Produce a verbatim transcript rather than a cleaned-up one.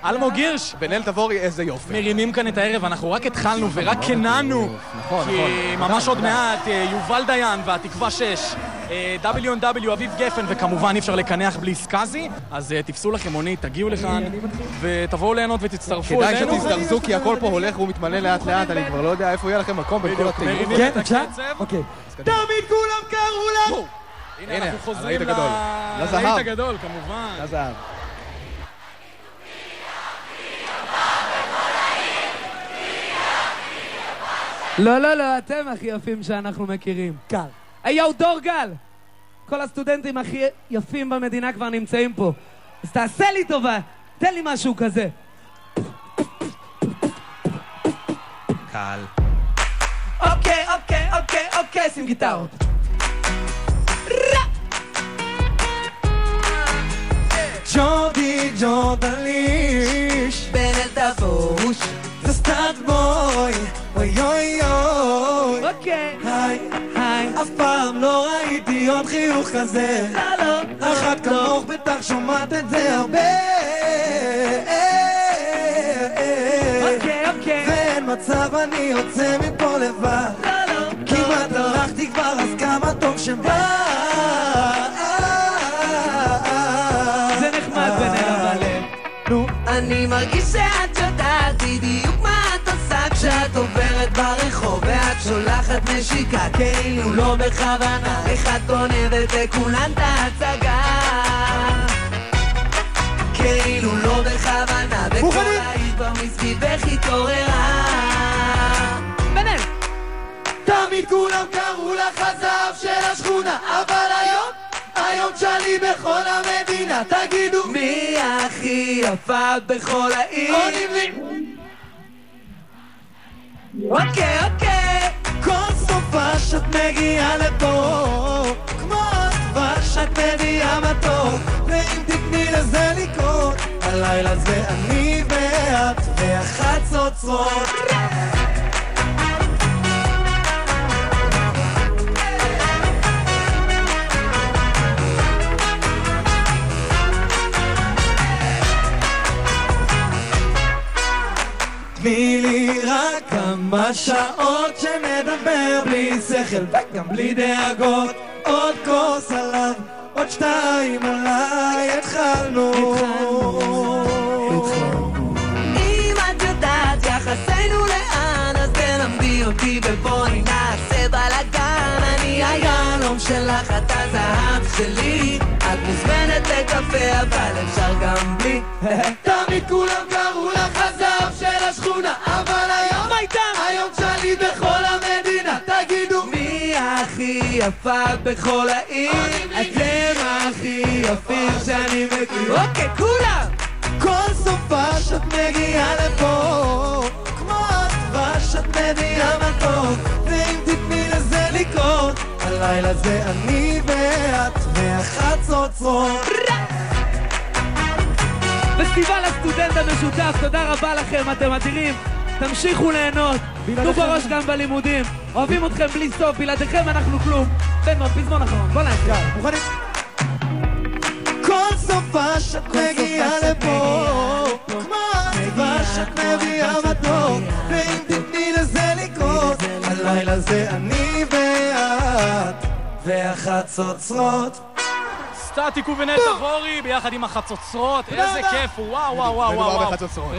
אלמוג הירש ונל תבורי, איזה יופי. מרימים כאן את הערב, אנחנו רק התחלנו ורק קננו. נכון, כי נכון. ממש עוד מעט, יובל דיין והתקווה שש, דאבליו אן דאבליו, אביב גפן, וכמובן אי אפשר לקנח בלי סקאזי, אז תפסו לכם מונית, תגיעו לכאן ותבואו ליהנות ותצטרפו כדאי אלינו. שתזדרזו כי הכל פה הולך והוא מתמלא לאט לאט, אני כבר לא יודע איפה יהיה לכם מקום בין כל הטיוב. מרימים את אפשר? הקצב. אוקיי. תמיד כולם קראו לך! הנה אנחנו חוזרים הלהיט הגדול. לזהב. ללהיט הגדול, כמובן. לזהב. לא, לא, לא, אתם הכי יפים שאנחנו מכירים. קל. היי, יאו, דור גל! כל הסטודנטים הכי יפים במדינה כבר נמצאים פה. אז תעשה לי טובה, תן לי משהו כזה. קל. אוקיי, אוקיי, אוקיי, אוקיי, שים גיטרות. ג'ורדי ג'ורדליש בנל תבוש זה סטארט בוי אוי אוי אוי אוקיי. היי היי. אף פעם לא ראיתי עוד חיוך כזה לא, לא. אחת כמוך בטח שומעת את זה הרבה אוקיי, אוקיי. ואין מצב אני יוצא מפה לבד לא, לא. כמעט הלכתי כבר אז כמה טוב שבא זה נחמד בנל אבל נו אני מרגיש שאת יודעת בדיוק מה את עושה כשאת עוברת ברחוב ואת שולחת נשיקה כאילו לא בכוונה איך את גונבת לכולן את ההצגה כאילו לא בכוונה וכל העיר כבר מסביבך התעוררה בנל. תמיד כולם קראו לך הזהב של השכונה אבל היום, היום שלי בכל המדינה תגידו מי הכי יפה בכל העיר? עונים לי אוקיי אוקיי כל סופה שאת מגיעה לפה כמו הדבש שאת מביאה מתוק ואם תתני לזה לקרות הלילה זה אני ואת והחצוצרות תני לי רק כמה שעות שנדבר בלי שכל וגם בלי דאגות עוד כוס עליו, עוד שתיים עליי התחלנו אם את יודעת יחסנו לאן אז תלמדי אותי ובואי נעשה בלגן אני היהלום שלך את הזהב שלי את מוזמנת לקפה אבל אפשר גם בלי תמיד כולם קראו לך הזהב של השכונה אבל היום, היום שלי בכל המדינה תגידו מי הכי יפה בכל העיר? אתם הכי יפים שאני מכיר אוקיי כולם! כל סופה שאת מגיעה לפה כמו הדבש שאת מביאה מתוק ואם תתני לזה לקרות הלילה זה אני ואת והחצוצרות פסטיבל הסטודנט המשותף, תודה רבה לכם, אתם אדירים. תמשיכו ליהנות, תנו בראש גם בלימודים. אוהבים אתכם בלי סוף, בלעדיכם אנחנו כלום. בן מאוד, פזמון אחרון, בוא נעשה. מוכנים? כל סופה שאת מגיעה לפה כמו הדבש שאת מביאה מתוק ואם תתני לזה לקרות הלילה זה אני ואת והחצוצרות סטטיק ובנל תבורי ביחד עם החצוצרות, איזה כיף, וואו וואו וואו מדובר וואו. בחצוצרות.